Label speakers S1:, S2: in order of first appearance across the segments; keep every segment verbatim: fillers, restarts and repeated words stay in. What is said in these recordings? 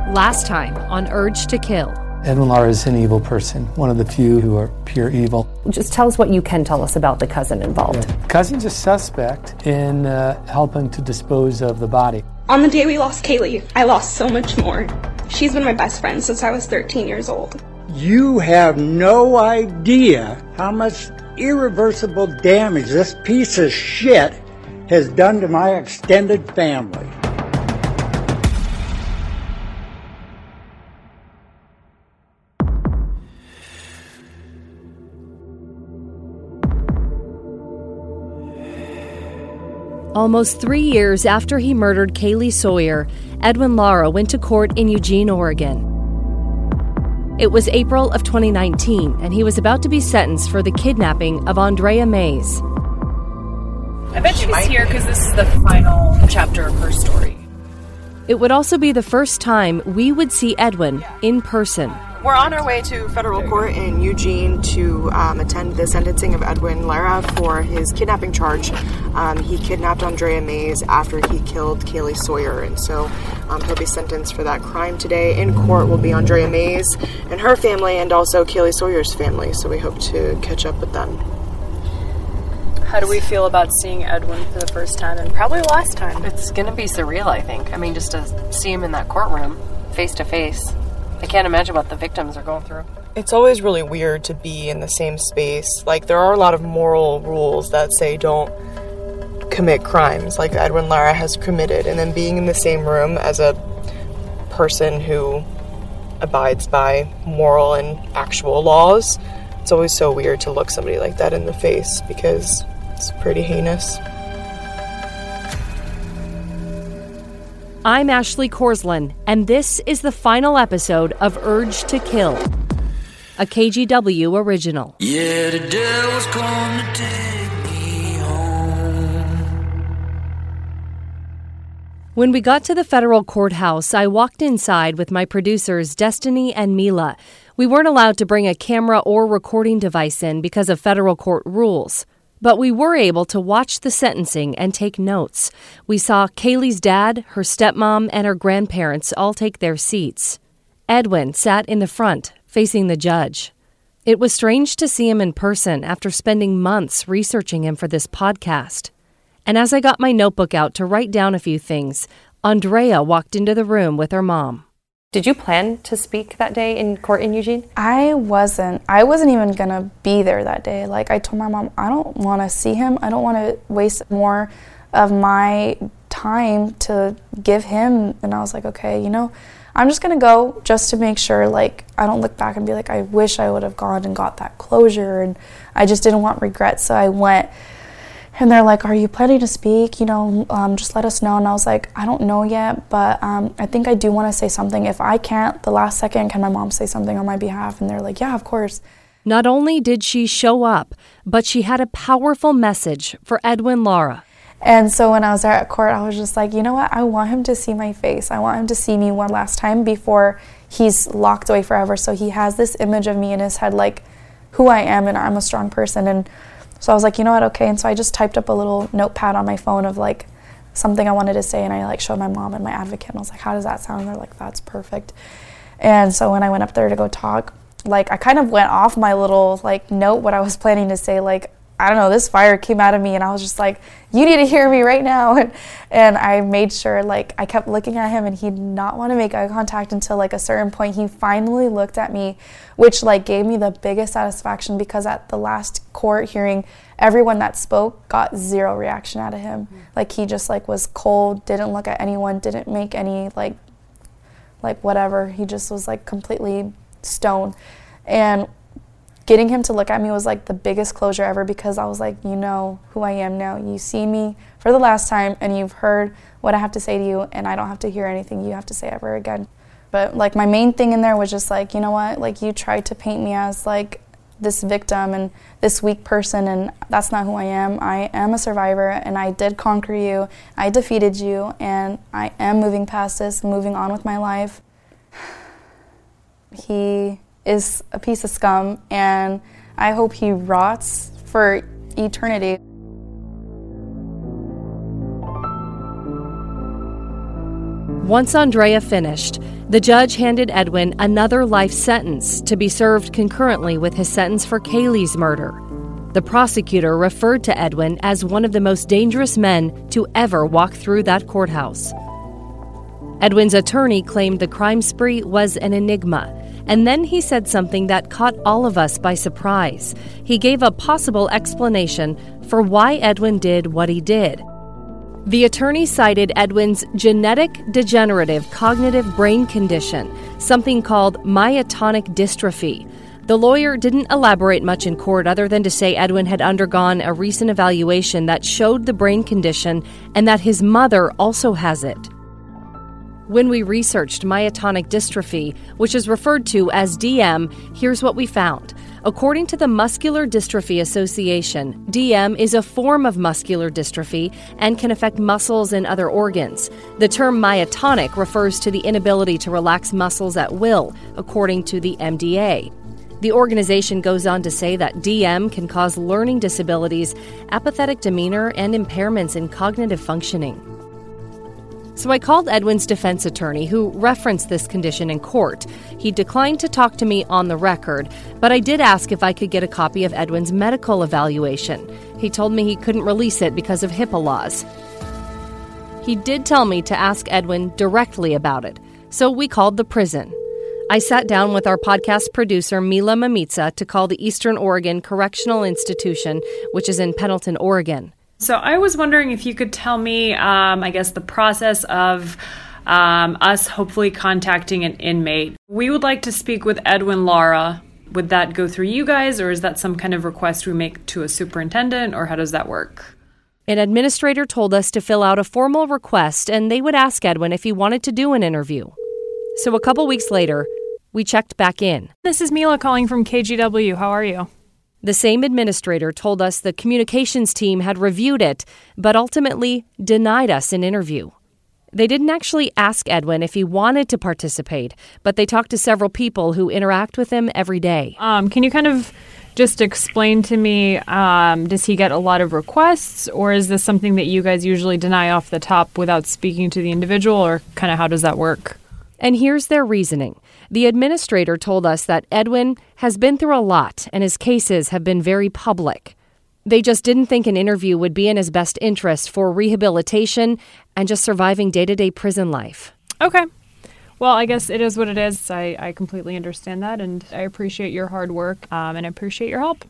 S1: Last time on Urge to Kill.
S2: Edwin Lara is an evil person, one of the few who are pure evil.
S3: Just tell us what you can tell us about the cousin involved.
S2: Yeah. Cousin's a suspect in uh, helping to dispose of the body.
S4: On the day we lost Kaylee, I lost so much more. She's been my best friend since I was thirteen years old.
S5: You have no idea how much irreversible damage this piece of shit has done to my extended family.
S1: Almost three years after he murdered Kaylee Sawyer, Edwin Lara went to court in Eugene, Oregon. It was April of twenty nineteen, and he was about to be sentenced for the kidnapping of Andrea Mays.
S6: I bet she's here because this is the final chapter of her story.
S1: It would also be the first time we would see Edwin in person.
S7: We're on our way to federal court in Eugene to um, attend the sentencing of Edwin Lara for his kidnapping charge. Um, he kidnapped Andrea Mays after he killed Kaylee Sawyer, and so um, he'll be sentenced for that crime today. In court will be Andrea Mays and her family, and also Kaylee Sawyer's family, so we hope to catch up with them.
S6: How do we feel about seeing Edwin for the first time, and probably last time?
S8: It's going to be surreal, I think. I mean, just to see him in that courtroom, face to face. I can't imagine what the victims are going through.
S7: It's always really weird to be in the same space. Like, there are a lot of moral rules that say don't commit crimes like Edwin Lara has committed, and then being in the same room as a person who abides by moral and actual laws, it's always so weird to look somebody like that in the face because it's pretty heinous.
S1: I'm Ashley Korslund, and this is the final episode of Urge to Kill, a K G W original.
S9: Yeah, the devil's gonna take me home.
S1: When we got to the federal courthouse, I walked inside with my producers Destiny and Mila. We weren't allowed to bring a camera or recording device in because of federal court rules. But we were able to watch the sentencing and take notes. We saw Kaylee's dad, her stepmom, and her grandparents all take their seats. Edwin sat in the front, facing the judge. It was strange to see him in person after spending months researching him for this podcast. And as I got my notebook out to write down a few things, Andrea walked into the room with her mom.
S3: Did you plan to speak that day in court in Eugene?
S10: I wasn't. I wasn't even going to be there that day. Like, I told my mom, I don't want to see him. I don't want to waste more of my time to give him. And I was like, okay, you know, I'm just going to go just to make sure, like, I don't look back and be like, I wish I would have gone and got that closure. And I just didn't want regrets. So I went. And they're like, are you planning to speak? You know, um, just let us know. And I was like, I don't know yet, but um, I think I do want to say something. If I can't, the last second, can my mom say something on my behalf? And they're like, yeah, of course.
S1: Not only did she show up, but she had a powerful message for Edwin Lara.
S10: And so when I was there at court, I was just like, you know what? I want him to see my face. I want him to see me one last time before he's locked away forever. So he has this image of me in his head, like who I am, and I'm a strong person. And so I was like, you know what, okay. And so I just typed up a little notepad on my phone of like something I wanted to say, and I like showed my mom and my advocate, and I was like, how does that sound? And they're like, that's perfect. And so when I went up there to go talk, like I kind of went off my little like note, what I was planning to say, like, I don't know, this fire came out of me, and I was just like, you need to hear me right now. And, and I made sure, like, I kept looking at him, and he did not want to make eye contact until like a certain point. He finally looked at me, which like gave me the biggest satisfaction, because at the last court hearing, everyone that spoke got zero reaction out of him. Mm-hmm. Like, he just like was cold, didn't look at anyone, didn't make any like, like whatever. He just was like completely stone. And getting him to look at me was like the biggest closure ever, because I was like, you know who I am now. You see me for the last time, and you've heard what I have to say to you, and I don't have to hear anything you have to say ever again. But like my main thing in there was just like, you know what, like you tried to paint me as like this victim and this weak person, and that's not who I am. I am a survivor, and I did conquer you. I defeated you, and I am moving past this, moving on with my life. He is a piece of scum, and I hope he rots for eternity.
S1: Once Andrea finished, the judge handed Edwin another life sentence to be served concurrently with his sentence for Kaylee's murder. The prosecutor referred to Edwin as one of the most dangerous men to ever walk through that courthouse. Edwin's attorney claimed the crime spree was an enigma, and then he said something that caught all of us by surprise. He gave a possible explanation for why Edwin did what he did. The attorney cited Edwin's genetic degenerative cognitive brain condition, something called myotonic dystrophy. The lawyer didn't elaborate much in court other than to say Edwin had undergone a recent evaluation that showed the brain condition and that his mother also has it. When we researched myotonic dystrophy, which is referred to as D M, here's what we found. According to the Muscular Dystrophy Association, D M is a form of muscular dystrophy and can affect muscles and other organs. The term myotonic refers to the inability to relax muscles at will, according to the M D A. The organization goes on to say that D M can cause learning disabilities, apathetic demeanor, and impairments in cognitive functioning. So I called Edwin's defense attorney, who referenced this condition in court. He declined to talk to me on the record, but I did ask if I could get a copy of Edwin's medical evaluation. He told me he couldn't release it because of HIPAA laws. He did tell me to ask Edwin directly about it, so we called the prison. I sat down with our podcast producer, Mila Mamitsa, to call the Eastern Oregon Correctional Institution, which is in Pendleton, Oregon.
S6: So I was wondering if you could tell me, um, I guess, the process of um, us hopefully contacting an inmate. We would like to speak with Edwin Lara. Would that go through you guys, or is that some kind of request we make to a superintendent, or how does that work?
S1: An administrator told us to fill out a formal request, and they would ask Edwin if he wanted to do an interview. So a couple weeks later, we checked back in.
S6: This is Mila calling from K G W. How are you?
S1: The same administrator told us the communications team had reviewed it, but ultimately denied us an interview. They didn't actually ask Edwin if he wanted to participate, but they talked to several people who interact with him every day.
S6: Um, can you kind of just explain to me, um, does he get a lot of requests, or is this something that you guys usually deny off the top without speaking to the individual, or kind of how does that work?
S1: And here's their reasoning. The administrator told us that Edwin has been through a lot and his cases have been very public. They just didn't think an interview would be in his best interest for rehabilitation and just surviving day-to-day prison life.
S6: Okay. Well, I guess it is what it is. I, I completely understand that, and I appreciate your hard work, um, and I appreciate your help.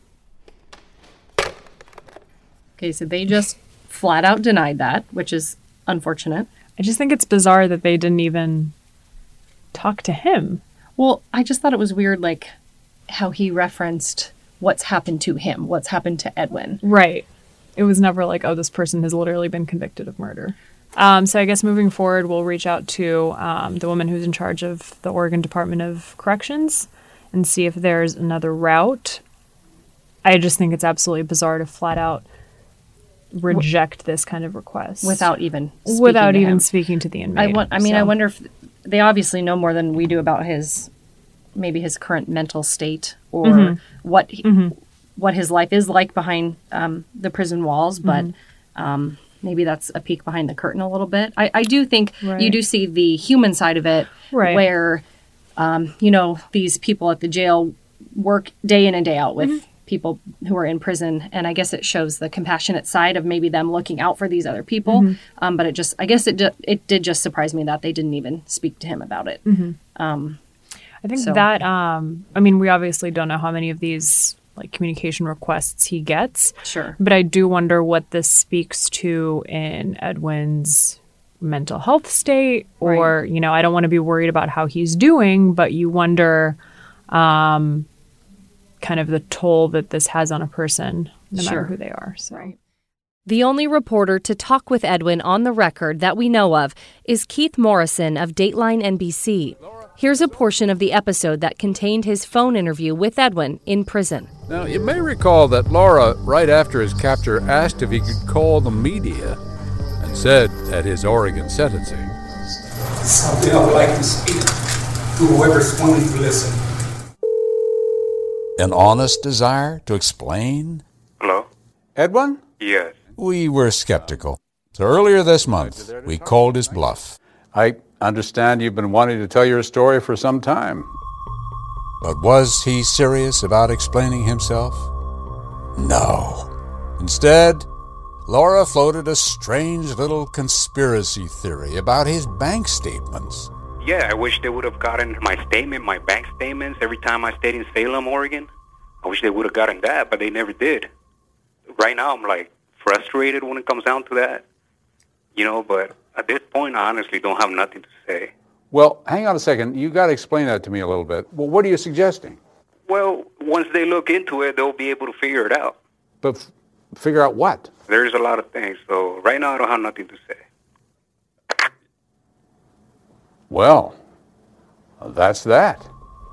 S8: Okay, so they just flat out denied that, which is unfortunate.
S6: I just think it's bizarre that they didn't even talk to him.
S8: Well, I just thought it was weird, like, how he referenced what's happened to him, what's happened to Edwin.
S6: Right. It was never like, oh, this person has literally been convicted of murder. Um, so I guess moving forward, we'll reach out to um, the woman who's in charge of the Oregon Department of Corrections and see if there's another route. I just think it's absolutely bizarre to flat out reject this kind of request.
S8: Without even speaking
S6: Without
S8: to
S6: even
S8: him.
S6: speaking to the inmate.
S8: I, want, I mean,
S6: so.
S8: I wonder if they obviously know more than we do about his, maybe his current mental state or
S6: Mm-hmm.
S8: what he,
S6: Mm-hmm.
S8: what his life is like behind um, the prison walls, but
S6: Mm-hmm.
S8: um, maybe that's a peek behind the curtain a little bit. I, I do think
S6: Right.
S8: you do see the human side of it,
S6: Right.
S8: where, um, you know, these people at the jail work day in and day out with
S6: Mm-hmm.
S8: people who are in prison, and I guess it shows the compassionate side of maybe them looking out for these other people.
S6: Mm-hmm.
S8: Um, but it just, I guess it ju- it did just surprise me that they didn't even speak to him about it.
S6: Mm-hmm.
S8: Um,
S6: I think
S8: so.
S6: that, um, I mean, we obviously don't know how many of these like communication requests he gets.
S8: Sure.
S6: But I do wonder what this speaks to in Edwin's mental health state, or,
S8: Right.
S6: you know, I don't want to be worried about how he's doing, but you wonder um, kind of the toll that this has on a person, no
S8: Sure.
S6: matter who they are. So.
S8: Right.
S1: The only reporter to talk with Edwin on the record that we know of is Keith Morrison of Dateline N B C. Here's a portion of the episode that contained his phone interview with Edwin in prison.
S11: Now, you may recall that Laura, right after his capture, asked if he could call the media and said at his Oregon sentencing,
S12: "Something I would like to speak to whoever's wanting to listen."
S11: an honest desire to explain?
S13: Hello?
S11: Edwin?
S13: Yes.
S11: We were skeptical. So earlier this month, we called his bluff.
S14: I
S11: understand you've been wanting to tell your story for some time.
S13: But was he serious about explaining himself? No. Instead, Laura floated a strange little conspiracy theory about his bank statements.
S14: Yeah, I wish they would have gotten my statement, my bank statements, every time I stayed in Salem, Oregon. I wish they would have gotten that, but they never did. Right now, I'm, like, frustrated when it comes down to that. You know, but at this point, I honestly don't have nothing to say.
S11: Well, hang on a second. You got to explain that to me a little bit. Well, what are you suggesting?
S14: Well, once they look into it, they'll be able to figure it out.
S11: But f- figure out what?
S14: There's a lot of things, so right now I don't have nothing to say.
S11: Well, that's that.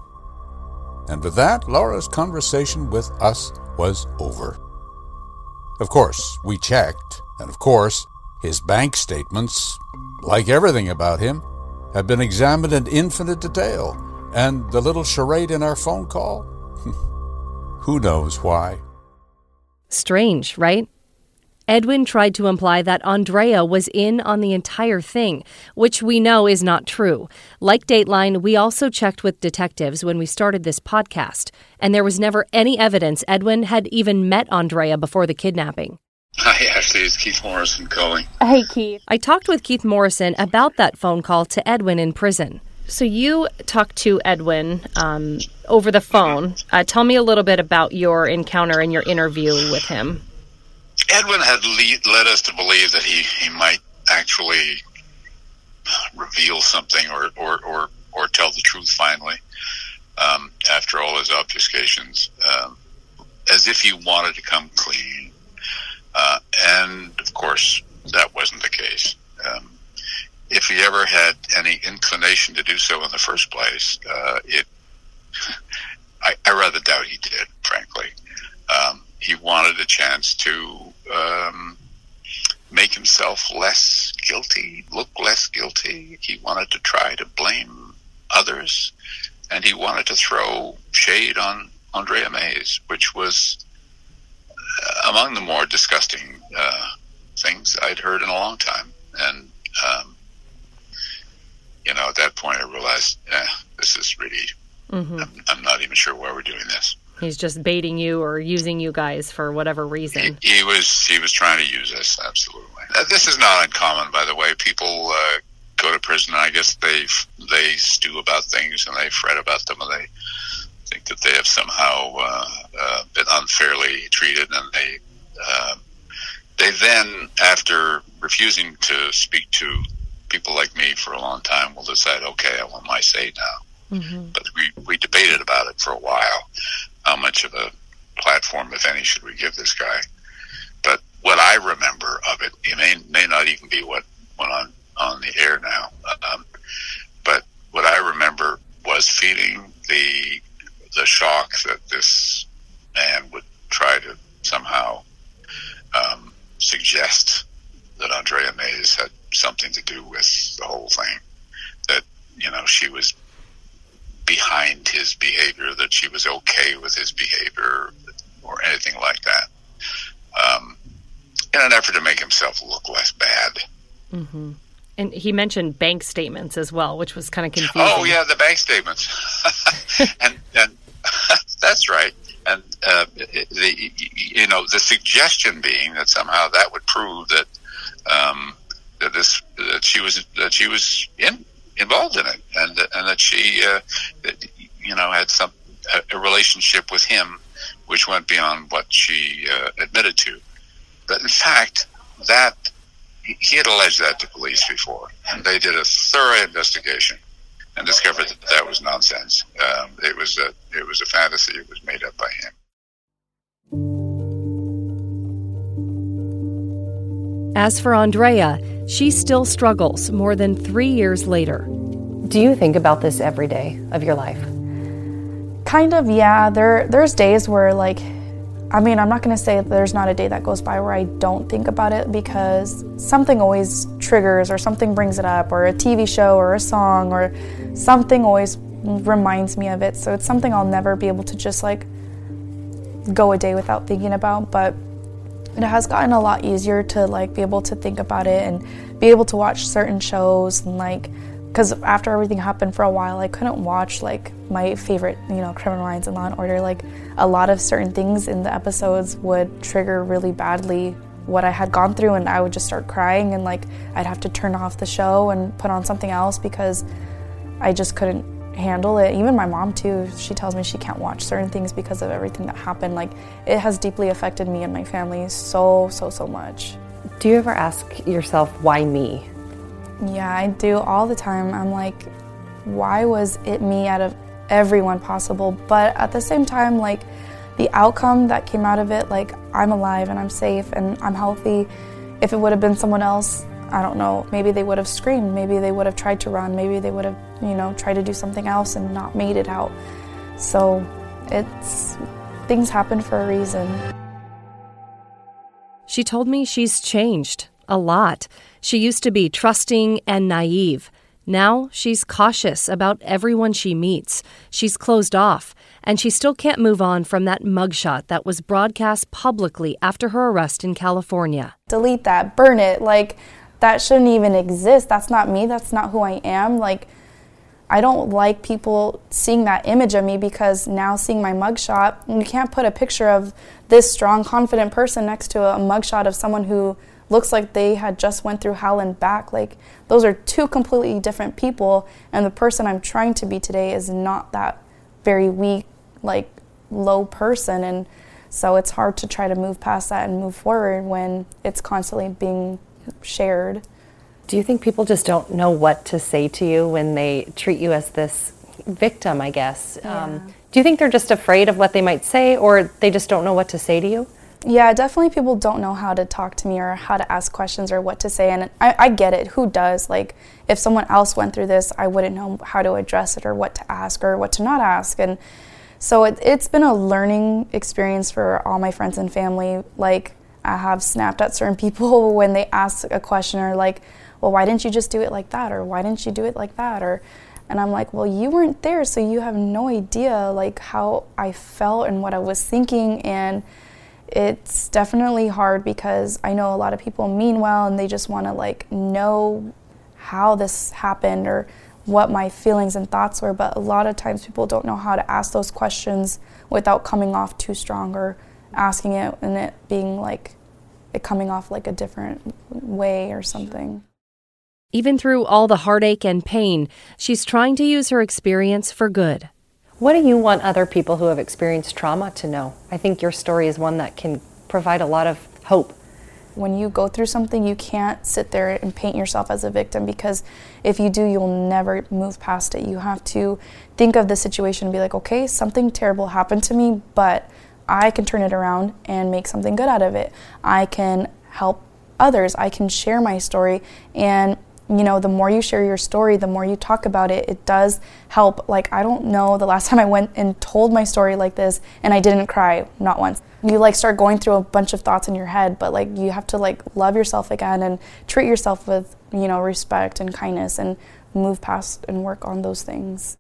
S13: And with that, Laura's conversation with us was over. Of course, we checked, and of course, his bank statements, like everything about him, have been examined in infinite detail. And the little charade in our phone call? Who knows why?
S1: Strange, right? Edwin tried to imply that Andrea was in on the entire thing, which we know is not true. Like Dateline, we also checked with detectives when we started this podcast, and there was never any evidence Edwin had even met Andrea before the kidnapping.
S15: Hi, Ashley. It's Keith Morrison calling.
S1: Hey, Keith. I talked with Keith Morrison about that phone call to Edwin in prison. So you talked to Edwin um, over the phone. Uh, tell me a little bit about your encounter and your interview with him.
S15: Edwin had le- led us to believe that he, he might actually reveal something or, or, or, or tell the truth finally um, after all his obfuscations, um, as if he wanted to come clean. Uh, and, of course, that wasn't the case. Um, if he ever had any inclination to do so in the first place, uh, it I, I rather doubt he did, frankly. Um, he wanted a chance to um, make himself less guilty, look less guilty. He wanted to try to blame others, and he wanted to throw shade on Andrea Mays, which was among the more disgusting uh, things I'd heard in a long time. And, um, you know, at that point I realized, eh, this is really, mm-hmm. I'm, I'm not even sure why we're doing this.
S1: He's just baiting you or using you guys for whatever reason.
S15: He, he was he was trying to use us, absolutely. Uh, this is not uncommon, by the way. People uh, go to prison, and I guess they they stew about things, and they fret about them, and they think that they have somehow uh, uh, been unfairly treated, and they uh, they then, after refusing to speak to people like me for a long time, will decide, okay, I want my say now. Mm-hmm. But we, we debated about it for a while. How much of a platform, if any, should we give this guy? But what I remember of it, it may, may not even be what went on, on the air now. Um, but what I remember was feeling the the shock that this man would try to somehow um, suggest that Andrea Mays had something to do with the whole thing. That, you know, she was behind his behavior, that she was okay with his behavior, or anything like that, um, in an effort to make himself look less bad.
S1: Mm-hmm. And he mentioned bank statements as well, which was kind of confusing.
S15: Oh, yeah, the bank statements. and, and that's right. And, uh, the, you know, the suggestion being that somehow that would prove that, um, that this, that she was, that she was in, involved in it, and and that she, uh, that, you know, had some a, a relationship with him, which went beyond what she uh, admitted to. But in fact, that he had alleged that to police before, and they did a thorough investigation and discovered that that was nonsense. Um, it was a it was a fantasy. It was made up by him.
S1: As for Andrea, she still struggles more than three years later.
S3: Do you think about this every day of your life?
S10: Kind of, yeah. There, there's days where, like, I mean, I'm not going to say that there's not a day that goes by where I don't think about it, because something always triggers, or something brings it up, or a T V show or a song, or something always reminds me of it. So it's something I'll never be able to just, like, go a day without thinking about. But it has gotten a lot easier to, like, be able to think about it and be able to watch certain shows and, like, because after everything happened for a while, I couldn't watch like my favorite, you know, Criminal Minds and Law and Order. Like a lot of certain things in the episodes would trigger really badly what I had gone through, and I would just start crying, and like I'd have to turn off the show and put on something else because I just couldn't handle it. Even my mom too, she tells me she can't watch certain things because of everything that happened. Like it has deeply affected me and my family so, so, so much.
S3: Do you ever ask yourself, why me?
S10: Yeah, I do all the time. I'm like, why was it me out of everyone possible? But at the same time, like the outcome that came out of it, like I'm alive and I'm safe and I'm healthy. If it would have been someone else, I don't know, maybe they would have screamed, maybe they would have tried to run, maybe they would have, you know, tried to do something else and not made it out. So it's, things happen for a reason.
S1: She told me she's changed a lot. She used to be trusting and naive. Now she's cautious about everyone she meets. She's closed off, and she still can't move on from that mugshot that was broadcast publicly after her arrest in California.
S10: Delete that, burn it, like that shouldn't even exist. That's not me, that's not who I am. Like, I don't like people seeing that image of me, because now seeing my mugshot, you can't put a picture of this strong, confident person next to a mugshot of someone who looks like they had just went through hell and back. Like, those are two completely different people, and the person I'm trying to be today is not that very weak, like, low person. And so it's hard to try to move past that and move forward when it's constantly being shared.
S3: Do you think people just don't know what to say to you when they treat you as this victim, I guess?
S10: Yeah.
S3: Um, do you think they're just afraid of what they might say, or they just don't know what to say to you?
S10: Yeah, definitely people don't know how to talk to me or how to ask questions or what to say, and I, I get it. Who does? Like, if someone else went through this, I wouldn't know how to address it or what to ask or what to not ask. And so it, it's been a learning experience for all my friends and family. Like, I have snapped at certain people when they ask a question, or like, well, why didn't you just do it like that? Or why didn't you do it like that? Or, and I'm like, well, you weren't there, so you have no idea like how I felt and what I was thinking. And it's definitely hard, because I know a lot of people mean well and they just want to like know how this happened or what my feelings and thoughts were, but a lot of times people don't know how to ask those questions without coming off too strong, or asking it and it being like it coming off like a different way or something.
S1: Even through all the heartache and pain, she's trying to use her experience for good.
S3: What do you want other people who have experienced trauma to know? I think your story is one that can provide a lot of hope.
S10: When you go through something, you can't sit there and paint yourself as a victim, because if you do, you'll never move past it. You have to think of the situation and be like, okay, something terrible happened to me, but I can turn it around and make something good out of it. I can help others. I can share my story. And you know, the more you share your story, the more you talk about it, it does help. Like, I don't know the last time I went and told my story like this and I didn't cry, not once. You like start going through a bunch of thoughts in your head, but like you have to like love yourself again and treat yourself with, you know, respect and kindness, and move past and work on those things.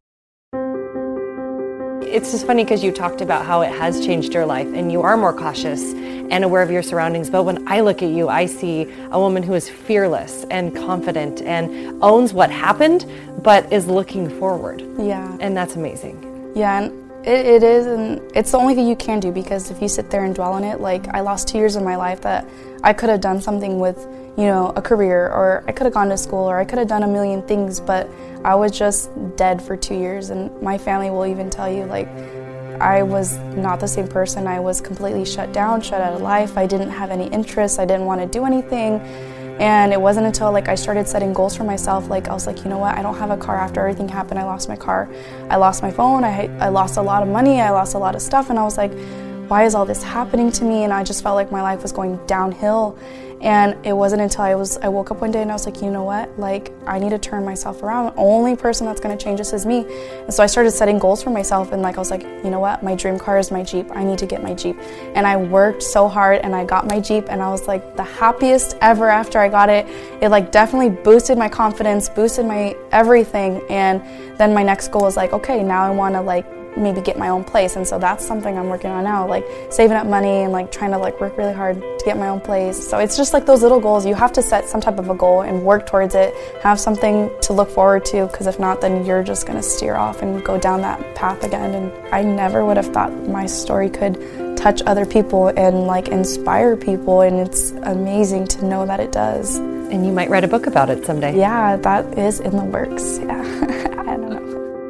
S3: It's just funny because you talked about how it has changed your life and you are more cautious and aware of your surroundings. But when I look at you, I see a woman who is fearless and confident and owns what happened, but is looking forward.
S10: Yeah.
S3: And that's amazing.
S10: Yeah, and it, it is, and it's the only thing you can do, because if you sit there and dwell on it, like I lost two years of my life that I could have done something with, you know, a career, or I could have gone to school, or I could have done a million things, but I was just dead for two years. And my family will even tell you, like, I was not the same person. I was completely shut down, shut out of life. I didn't have any interests. I didn't want to do anything. And it wasn't until like I started setting goals for myself, like I was like, you know what, I don't have a car. After everything happened, I lost my car. I lost my phone. I, I lost a lot of money. I lost a lot of stuff. And I was like, why is all this happening to me? And I just felt like my life was going downhill. And it wasn't until I was I woke up one day and I was like, you know what, like I need to turn myself around. The only person that's going to change this is me. And so I started setting goals for myself, and like I was like, you know what, my dream car is my Jeep. I need to get my Jeep. And I worked so hard and I got my Jeep, and I was like the happiest ever after I got it. It like definitely boosted my confidence, boosted my everything. And then my next goal was like, okay, now I want to like maybe get my own place. And so that's something I'm working on now, like saving up money and like trying to like work really hard to get my own place. So it's just like those little goals. You have to set some type of a goal and work towards it, have something to look forward to, because if not, then you're just going to steer off and go down that path again. And I never would have thought my story could touch other people and like inspire people, and it's amazing to know that it does.
S3: And you might write a book about it someday.
S10: Yeah, that is in the works. Yeah. I don't know.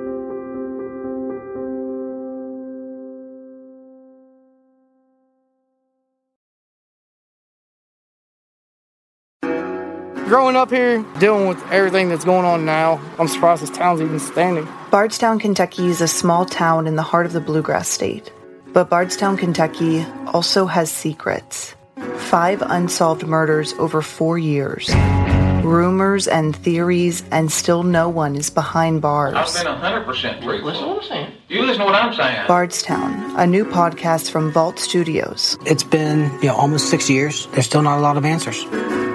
S16: Growing up here, dealing with everything that's going on now, I'm surprised this town's even standing.
S17: Bardstown, Kentucky is a small town in the heart of the Bluegrass State. But Bardstown, Kentucky also has secrets. Five unsolved murders over four years. Rumors and theories, and still no one is behind bars.
S18: I've been one hundred percent truthful. Listen to what I'm saying. You listen to what I'm saying.
S17: Bardstown, a new podcast from Vault Studios.
S19: It's been, you know, almost six years. There's still not a lot of answers.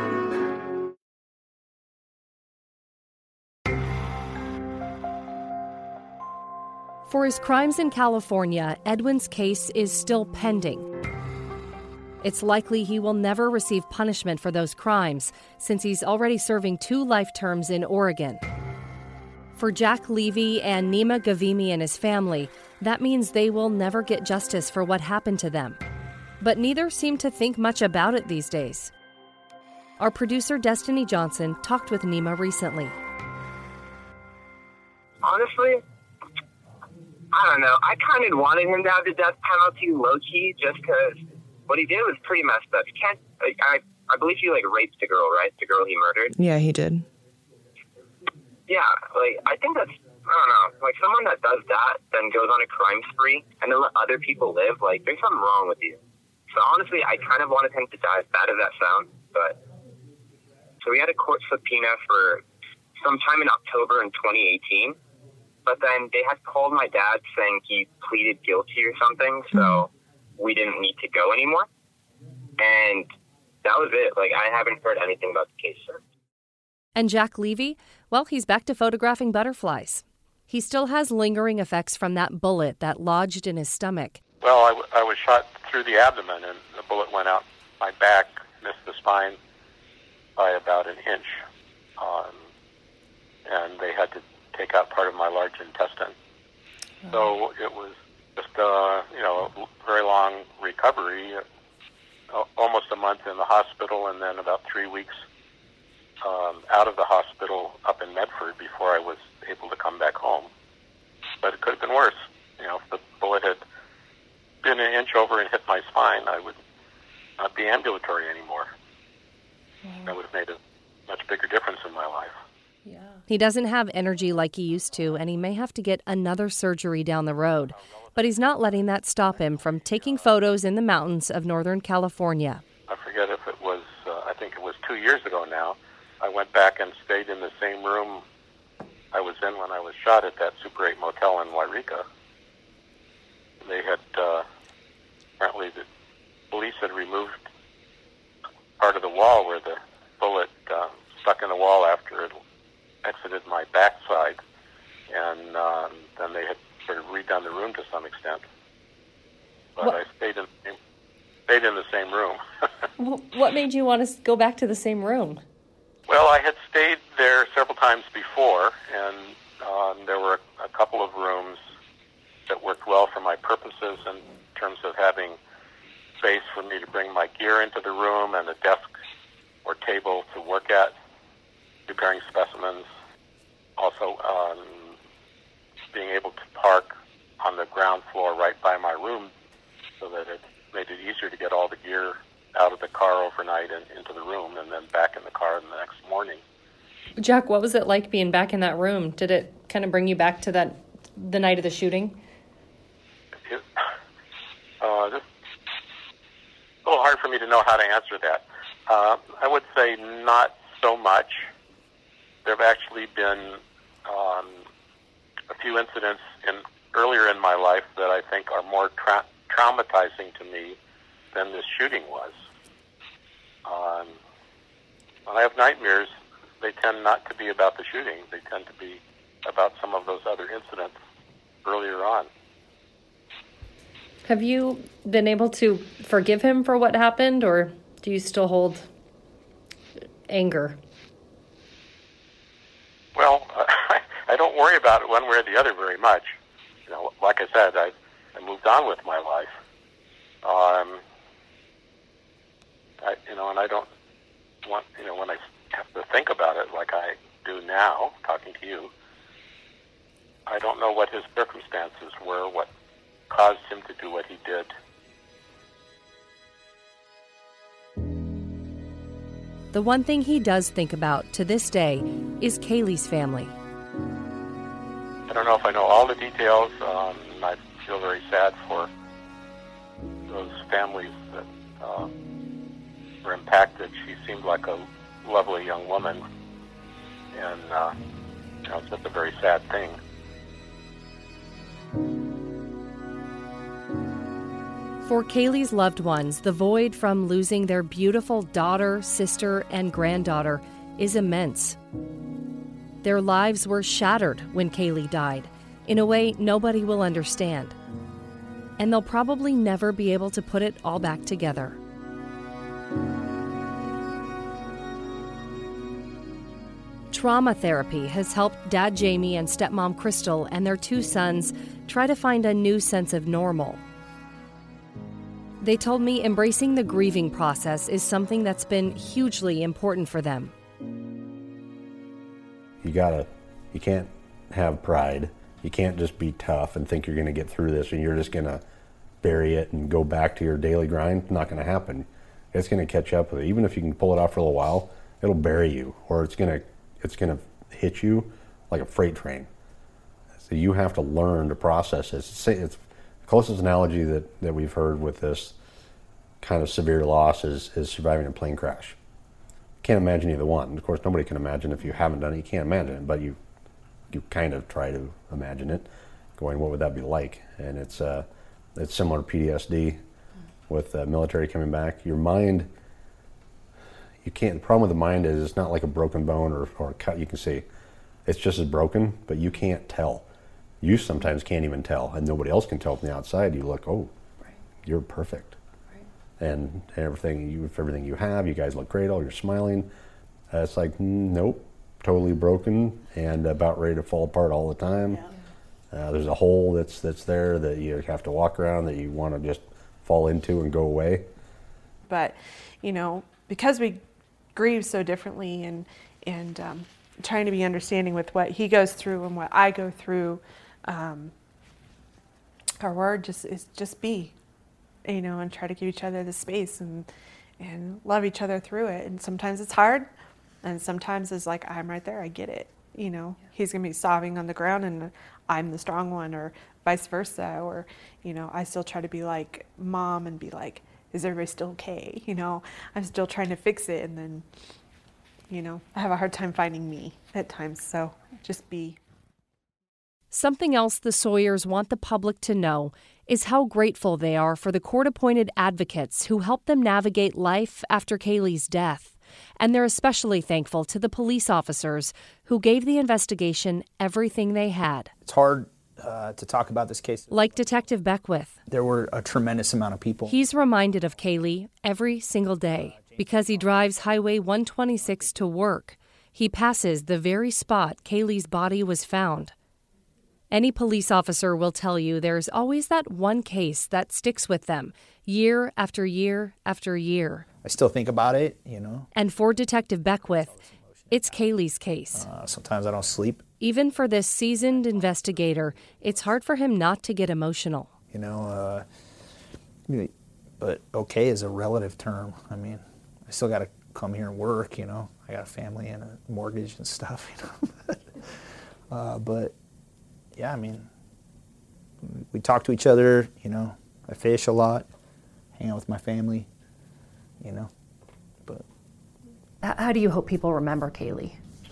S1: For his crimes in California, Edwin's case is still pending. It's likely he will never receive punishment for those crimes, since he's already serving two life terms in Oregon. For Jack Levy and Nima Gavimi and his family, that means they will never get justice for what happened to them. But neither seem to think much about it these days. Our producer, Destiny Johnson, talked with Nima recently.
S20: Honestly, I don't know. I kind of wanted him to have the death penalty low-key just because what he did was pretty messed up. You can't, like, I, I believe he, like, raped the girl, right? The girl he murdered.
S7: Yeah, he did.
S20: Yeah, like, I think that's, I don't know, like, someone that does that then goes on a crime spree and then let other people live, like, there's something wrong with you. So, honestly, I kind of wanted him to die, as bad as that sounds, but, so we had a court subpoena for sometime in October in twenty eighteen. But then they had called my dad saying he pleaded guilty or something, so we didn't need to go anymore. And that was it. Like, I haven't heard anything about the case since.
S1: And Jack Levy? Well, he's back to photographing butterflies. He still has lingering effects from that bullet that lodged in his stomach.
S21: Well, I, w- I was shot through the abdomen, and the bullet went out my back, missed the spine by about an inch. Um, and they had to take out part of my large intestine. Oh. So it was just, uh, you know, a very long recovery, uh, almost a month in the hospital, and then about three weeks um, out of the hospital up in Medford before I was able to come back home. But it could have been worse. You know, if the bullet had been an inch over and hit my spine, I would not be ambulatory anymore. Mm. That would have made a much bigger difference in my life.
S1: Yeah. He doesn't have energy like he used to, and he may have to get another surgery down the road. But he's not letting that stop him from taking photos in the mountains of Northern California.
S21: I forget if it was, uh, I think it was two years ago now, I went back and stayed in the same room I was in when I was shot at that Super eight motel in Wairika. They had, uh, apparently the police had removed part of the wall where the bullet uh, stuck in the wall after it exited my backside, and um, then they had sort of redone the room to some extent. But what? I stayed in stayed in the same room.
S1: What made you want to go back to the same room?
S21: Well, I had stayed there several times before, and um, there were a, a couple of rooms that worked well for my purposes in terms of having space for me to bring my gear into the room and a desk or table to work at, preparing specimens. Also, um, being able to park on the ground floor right by my room so that it made it easier to get all the gear out of the car overnight and into the room and then back in the car the next morning.
S1: Jack, what was it like being back in that room? Did it kind of bring you back to that the night of the shooting?
S21: It, uh, this, it's a little hard for me to know how to answer that. Uh, I would say not so much. There have actually been um, a few incidents in earlier in my life that I think are more tra- traumatizing to me than this shooting was. Um, when I have nightmares, they tend not to be about the shooting. They tend to be about some of those other incidents earlier on.
S1: Have you been able to forgive him for what happened, or do you still hold anger?
S21: Well, I, I don't worry about it one way or the other very much. You know, like I said, I, I moved on with my life. Um, I, you know, and I don't want, you know, when I have to think about it like I do now, talking to you, I don't know what his circumstances were, what caused him to do what he did.
S1: The one thing he does think about to this day is Kaylee's family.
S21: I don't know if I know all the details. Um, I feel very sad for those families that uh, were impacted. She seemed like a lovely young woman, and uh, you know, it's just a very sad thing.
S1: For Kaylee's loved ones, the void from losing their beautiful daughter, sister, and granddaughter is immense. Their lives were shattered when Kaylee died, in a way nobody will understand. And they'll probably never be able to put it all back together. Trauma therapy has helped Dad Jamie and Stepmom Crystal and their two sons try to find a new sense of normal. They told me embracing the grieving process is something that's been hugely important for them.
S2: You gotta, you can't have pride. You can't just be tough and think you're gonna get through this and you're just gonna bury it and go back to your daily grind. It's not gonna happen. It's gonna catch up with it. Even if you can pull it off for a little while, it'll bury you, or it's gonna, it's gonna hit you like a freight train. So you have to learn to process it. It's, it's the closest analogy that, that we've heard with this kind of severe loss is, is surviving a plane crash. Can't imagine either one. Of course, nobody can imagine if you haven't done it. You can't imagine it, but you you kind of try to imagine it, going, what would that be like? And it's uh, it's similar to P T S D with uh, military coming back. Your mind, you can't. The problem with the mind is it's not like a broken bone or, or a cut. You can see it's just as broken, but you can't tell. You sometimes can't even tell, and nobody else can tell from the outside. You look, oh, right. You're perfect. And everything you, everything you have, you guys look great. All you're smiling. Uh, it's like, mm, nope, totally broken and about ready to fall apart all the time. Yeah. Uh, there's a hole that's that's there that you have to walk around that you want to just fall into and go away.
S22: But, you know, because we grieve so differently, and and um, trying to be understanding with what he goes through and what I go through, um, our word just is just be. You know, and try to give each other the space and and love each other through it. And sometimes it's hard, and sometimes it's like, I'm right there, I get it. You know, yeah. He's gonna be sobbing on the ground and I'm the strong one, or vice versa. Or, you know, I still try to be like mom and be like, is everybody still okay? You know, I'm still trying to fix it, and then, you know, I have a hard time finding me at times. So just be.
S1: Something else the Sawyers want the public to know is how grateful they are for the court-appointed advocates who helped them navigate life after Kaylee's death. And they're especially thankful to the police officers who gave the investigation everything they had.
S23: It's hard uh, to talk about this case.
S1: Like Detective Beckwith.
S23: There were a tremendous amount of people.
S1: He's reminded of Kaylee every single day because he drives Highway one twenty-six to work. He passes the very spot Kaylee's body was found. Any police officer will tell you there's always that one case that sticks with them, year after year after year.
S23: I still think about it, you know.
S1: And for Detective Beckwith, it's Kaylee's case.
S23: Uh, sometimes I don't sleep.
S1: Even for this seasoned investigator, it's hard for him not to get emotional.
S23: You know, uh, but okay is a relative term. I mean, I still got to come here and work, you know. I got a family and a mortgage and stuff, you know. uh, but... Yeah, I mean, we talk to each other, you know, I fish a lot, hang out with my family, you know, but.
S1: How do you hope people remember Kaylee?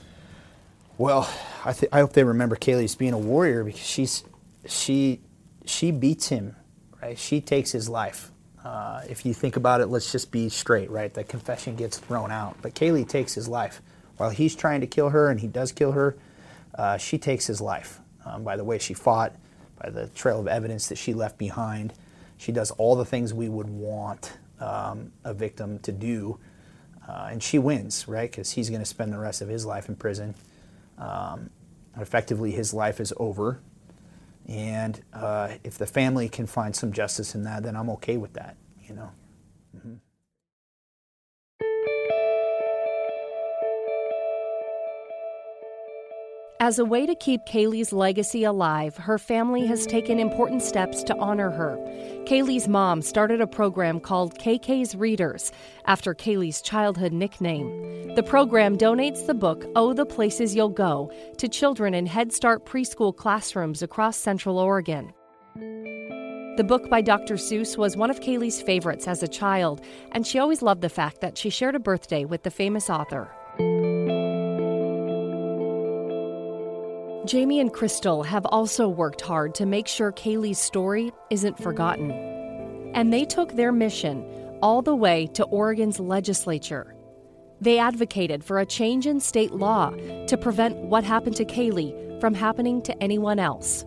S23: Well, I th- I hope they remember Kaylee as being a warrior, because she's, she, she beats him, right? She takes his life. Uh, if you think about it, let's just be straight, right? The confession gets thrown out, but Kaylee takes his life. While he's trying to kill her, and he does kill her, uh, she takes his life. Um, by the way she fought, by the trail of evidence that she left behind, She does all the things we would want um, a victim to do, uh, and she wins, right? Because he's going to spend the rest of his life in prison. Um, effectively, his life is over. And uh, if the family can find some justice in that, then I'm okay with that, you know. Mm-hmm.
S1: As a way to keep Kaylee's legacy alive, her family has taken important steps to honor her. Kaylee's mom started a program called K K's Readers, after Kaylee's childhood nickname. The program donates the book Oh, the Places You'll Go to children in Head Start preschool classrooms across Central Oregon. The book by Doctor Seuss was one of Kaylee's favorites as a child, and she always loved the fact that she shared a birthday with the famous author. Jamie and Crystal have also worked hard to make sure Kaylee's story isn't forgotten. And they took their mission all the way to Oregon's legislature. They advocated for a change in state law to prevent what happened to Kaylee from happening to anyone else.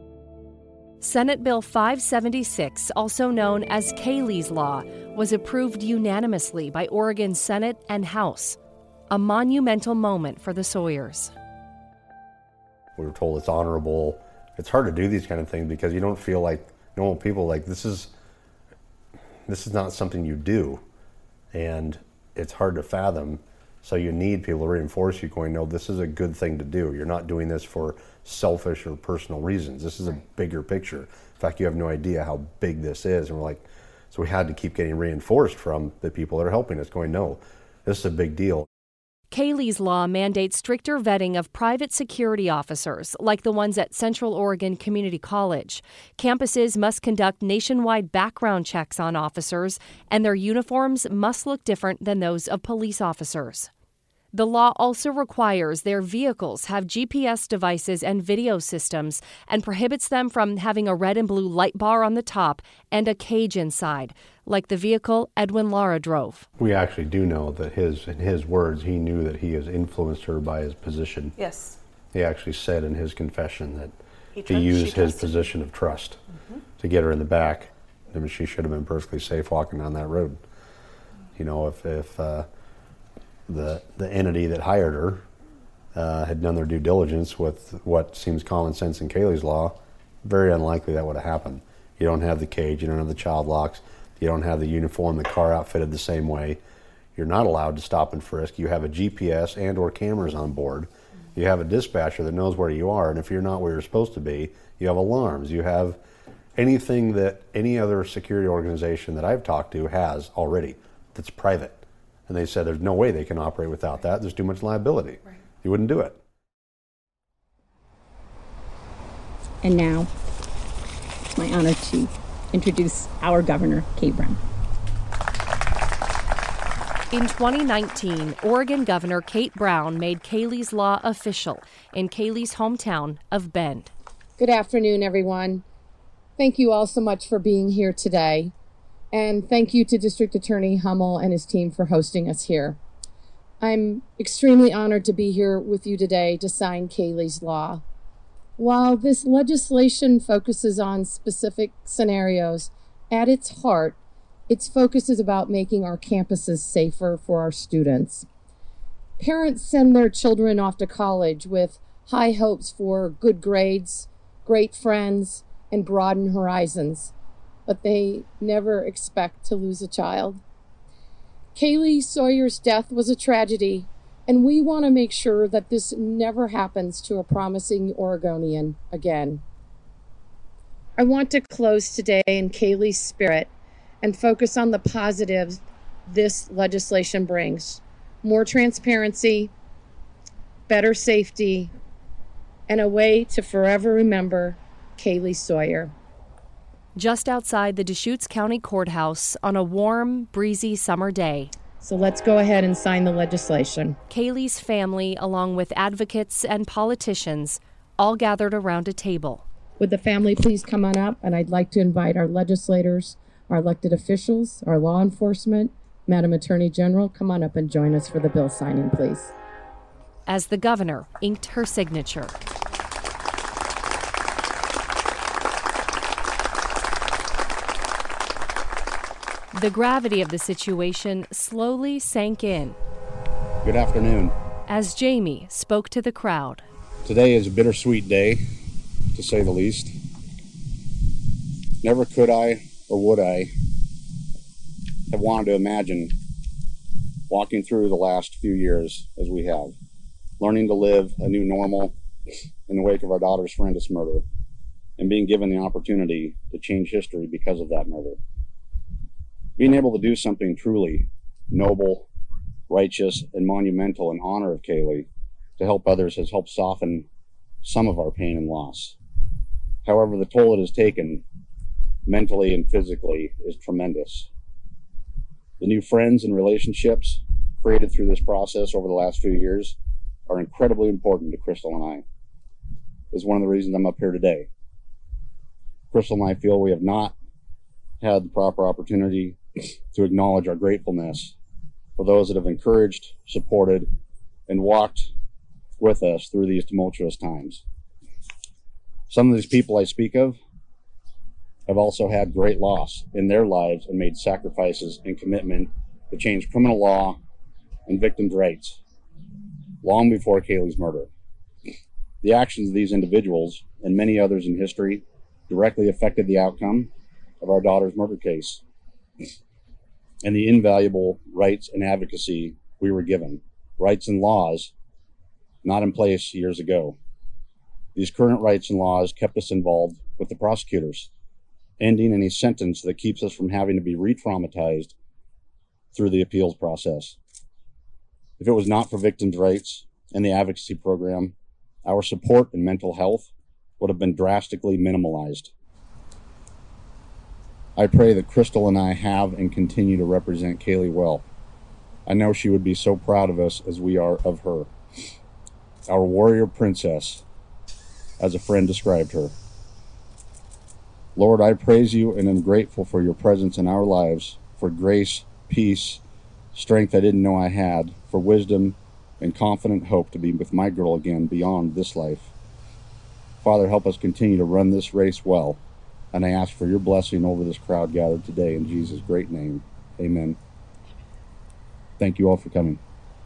S1: Senate Bill five seventy-six, also known as Kaylee's Law, was approved unanimously by Oregon's Senate and House, a monumental moment for the Sawyers.
S2: We were told it's honorable. It's hard to do these kind of things because you don't feel like normal people. Like this is, this is not something you do, and it's hard to fathom. So you need people to reinforce you, going, no, this is a good thing to do. You're not doing this for selfish or personal reasons. This is a bigger picture. In fact, you have no idea how big this is. And we're like, so we had to keep getting reinforced from the people that are helping us, going, no, this is a big deal.
S1: Kaylee's Law mandates stricter vetting of private security officers, like the ones at Central Oregon Community College. Campuses must conduct nationwide background checks on officers, and their uniforms must look different than those of police officers. The law also requires their vehicles have G P S devices and video systems and prohibits them from having a red and blue light bar on the top and a cage inside, like the vehicle Edwin Lara drove.
S2: We actually do know that his, in his words, he knew that he has influenced her by his position.
S22: Yes.
S2: He actually said in his confession that
S22: He
S2: he,
S22: tr-
S2: used
S22: she
S2: his
S22: trusted.
S2: position of trust
S22: Mhm.
S2: to get her in the back. I mean, she should have been perfectly safe walking down that road. You know, if, if uh, the, the entity that hired her uh, had done their due diligence with what seems common sense in Kaylee's Law, very unlikely that would have happened. You don't have the cage, you don't have the child locks, you don't have the uniform, the car outfitted the same way. You're not allowed to stop and frisk. You have a G P S and or cameras on board. You have a dispatcher that knows where you are, and if you're not where you're supposed to be, you have alarms. You have anything that any other security organization that I've talked to has already that's private. And they said there's no way they can operate without that. There's too much liability. Right. You wouldn't do it.
S4: And now, it's my honor to introduce our governor, Kate Brown.
S1: In twenty nineteen, Oregon Governor Kate Brown made Kaylee's Law official in Kaylee's hometown of Bend.
S5: Good afternoon, everyone. Thank you all so much for being here today. And thank you to District Attorney Hummel and his team for hosting us here. I'm extremely honored to be here with you today to sign Kaylee's Law. While this legislation focuses on specific scenarios, at its heart, its focus is about making our campuses safer for our students. Parents send their children off to college with high hopes for good grades, great friends, and broadened horizons, but they never expect to lose a child. Kaylee Sawyer's death was a tragedy, and we want to make sure that this never happens to a promising Oregonian again. I want to close today in Kaylee's spirit and focus on the positives this legislation brings. More transparency, better safety, and a way to forever remember Kaylee Sawyer.
S1: Just outside the Deschutes County Courthouse on a warm, breezy summer day.
S5: So let's go ahead and sign the legislation.
S1: Kaylee's family, along with advocates and politicians, all gathered around a table.
S5: Would the family please come on up? And I'd like to invite our legislators, our elected officials, our law enforcement, Madam Attorney General, come on up and join us for the bill signing, please.
S1: As the governor inked her signature. The gravity of the situation slowly sank in
S6: Good afternoon.
S1: as Jamie spoke to the crowd.
S6: Today is a bittersweet day, to say the least. Never could I or would I have wanted to imagine walking through the last few years as we have, learning to live a new normal in the wake of our daughter's horrendous murder, and being given the opportunity to change history because of that murder. Being able to do something truly noble, righteous, and monumental in honor of Kaylee to help others has helped soften some of our pain and loss. However, the toll it has taken, mentally and physically, is tremendous. The new friends and relationships created through this process over the last few years are incredibly important to Crystal and I. This is one of the reasons I'm up here today. Crystal and I feel we have not had the proper opportunity to acknowledge our gratefulness for those that have encouraged, supported, and walked with us through these tumultuous times. Some of these people I speak of have also had great loss in their lives and made sacrifices and commitment to change criminal law and victims' rights long before Kaylee's murder. The actions of these individuals and many others in history directly affected the outcome of our daughter's murder case and the invaluable rights and advocacy we were given, rights and laws not in place years ago. These current rights and laws kept us involved with the prosecutors, ending any sentence that keeps us from having to be re-traumatized through the appeals process. If it was not for victims' rights and the advocacy program, our support in mental health would have been drastically minimalized. I pray that Crystal and I have and continue to represent Kaylee well. I know she would be so proud of us as we are of her. Our warrior princess, as a friend described her. Lord, I praise you and am grateful for your presence in our lives, for grace, peace, strength I didn't know I had, for wisdom and confident hope to be with my girl again beyond this life. Father, help us continue to run this race well, and I ask for your blessing over this crowd gathered today in Jesus' great name. Amen. Thank you all for coming.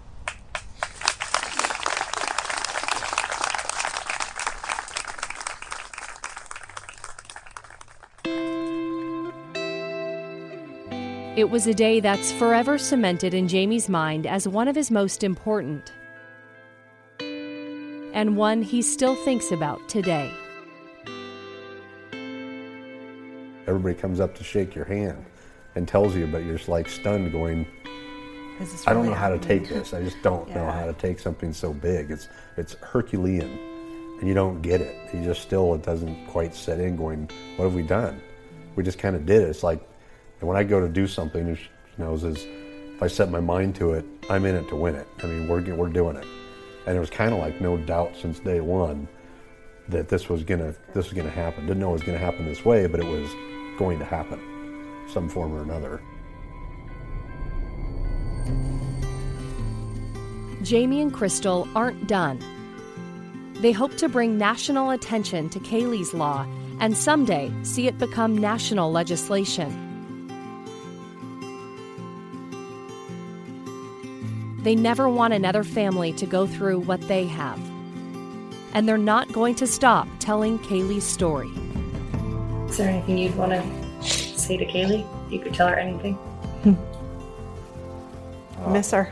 S1: It was a day that's forever cemented in Jamie's mind as one of his most important, and one he still thinks about today.
S2: Everybody comes up to shake your hand and tells you, but you're just like stunned going,
S22: Is this
S2: I don't
S22: really
S2: know how to
S22: happening?
S2: take this. I just don't know
S22: Yeah.
S2: how to take something so big. It's it's Herculean, and you don't get it. You just still, it doesn't quite set in going, what have we done? We just kind of did it. It's like, and when I go to do something, she knows is if I set my mind to it, I'm in it to win it. I mean, we're we're doing it, and it was kind of like no doubt since day one that this was gonna this was gonna happen. Didn't know it was gonna happen this way, but it was going to happen, some form or another.
S1: Jamie and Crystal aren't done. They hope to bring national attention to Kaylee's law and someday see it become national legislation. They never want another family to go through what they have. And they're not going to stop telling Kaylee's story.
S8: Is there anything you'd want to say to Kaylee? You could tell her anything.
S22: Miss her.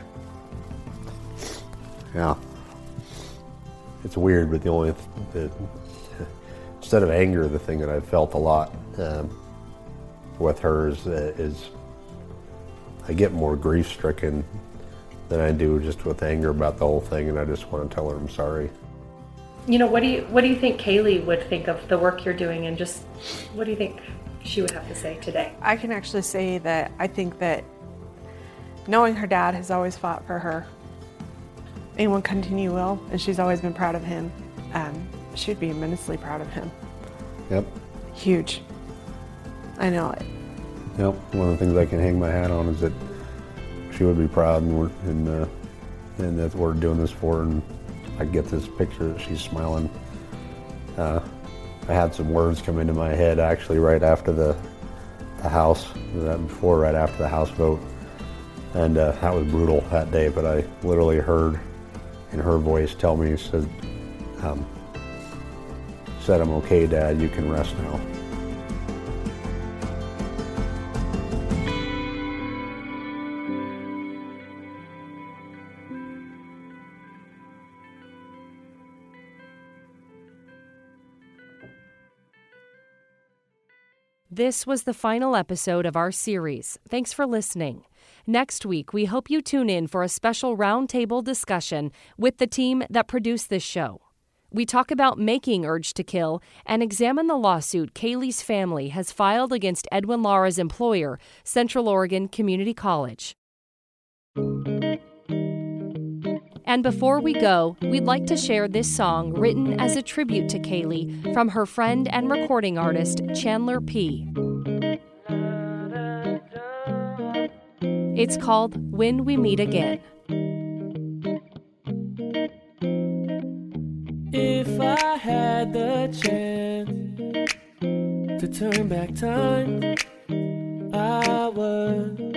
S2: Yeah. It's weird, but the only, the, instead of anger, the thing that I've felt a lot um, with her is, uh, is I get more grief-stricken than I do just with anger about the whole thing, and I just want to tell her I'm sorry.
S8: You know, what do you what do you think Kaylee would think of the work you're doing, and just what do you think she would have to say today?
S22: I can actually say that I think that knowing her dad has always fought for her, and will continue will, and she's always been proud of him. Um, she'd be immensely proud of him.
S2: Yep.
S22: Huge. I know it.
S2: Yep. One of the things I can hang my hat on is that she would be proud, and we're and, uh, and that we're doing this for her, and I get this picture that she's smiling. Uh, I had some words come into my head actually right after the the House that before, right after the House vote, and uh, that was brutal that day. But I literally heard in her voice tell me, said, um, said, "I'm okay, Dad. You can rest now."
S1: This was the final episode of our series. Thanks for listening. Next week, we hope you tune in for a special roundtable discussion with the team that produced this show. We talk about making Urge to Kill and examine the lawsuit Kaylee's family has filed against Edwin Lara's employer, Central Oregon Community College. And before we go, we'd like to share this song written as a tribute to Kaylee from her friend and recording artist, Chandler P. It's called When We Meet Again.
S9: If I had the chance to turn back time, I would.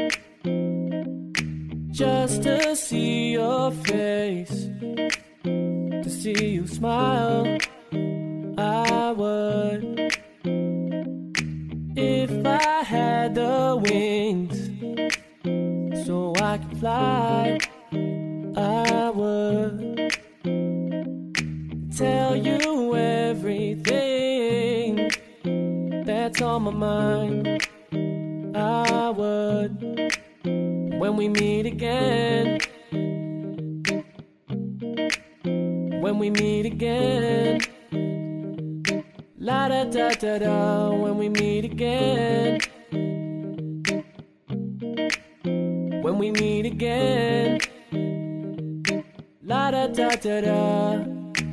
S9: Just to see your face, to see you smile, I would. If I had the wings, so I could fly, I would. Tell you everything that's on my mind, I would. When we meet again, when we meet again, la da da da da, when we meet again, when we meet again, la da da da da.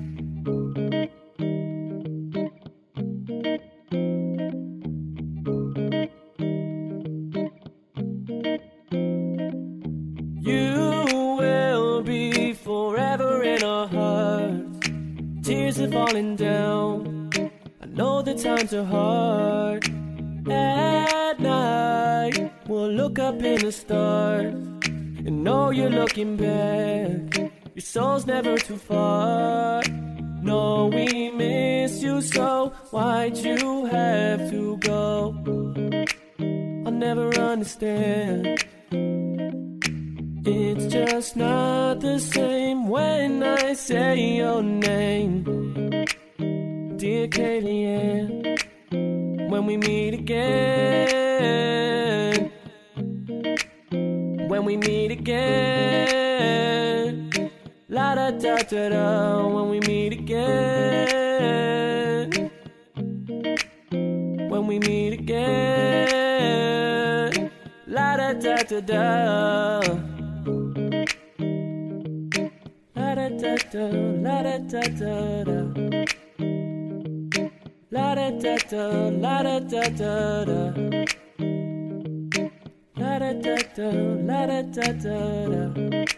S9: Tears are falling down. I know the times are hard. At night, we'll look up in the stars and know you're looking back. Your soul's never too far. No, we miss you so. Why'd you have to go? I'll never understand. It's just not the same when I say your name, dear Kaylee Ann. When we meet again, when we meet again, la da da da da. When we meet again, when we meet again, la da da da da. La da da da, la da da da da. La da da da, la da da da da. La da da da, la da da da da.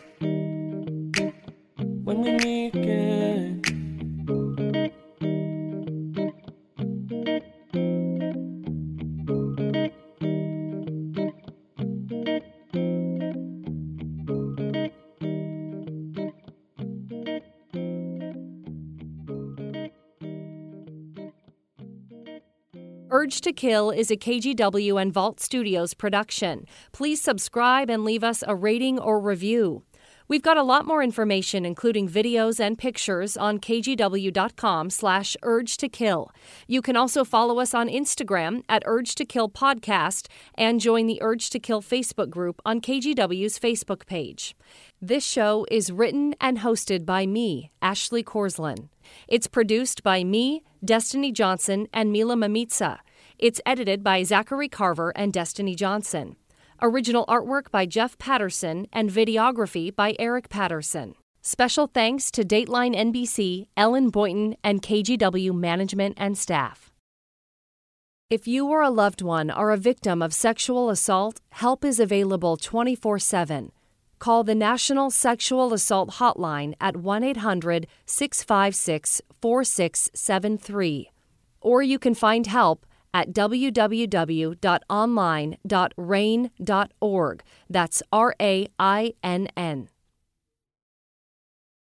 S9: When we meet again.
S1: Urge to Kill is a K G W and Vault Studios production. Please subscribe and leave us a rating or review. We've got a lot more information, including videos and pictures, on kgw.com slash urge to kill. You can also follow us on Instagram at Urge to Kill Podcast and join the Urge to Kill Facebook group on K G W's Facebook page. This show is written and hosted by me, Ashley Korslin. It's produced by me, Destiny Johnson, and Mila Mamitsa. It's edited by Zachary Carver and Destiny Johnson. Original artwork by Jeff Patterson and videography by Eric Patterson. Special thanks to Dateline N B C, Ellen Boynton, and K G W management and staff. If you or a loved one are a victim of sexual assault, help is available twenty-four seven. Call the National Sexual Assault Hotline at one eight hundred, six five six, four six seven three. Or you can find help at w w w dot online dot rain dot org. That's R A I N N.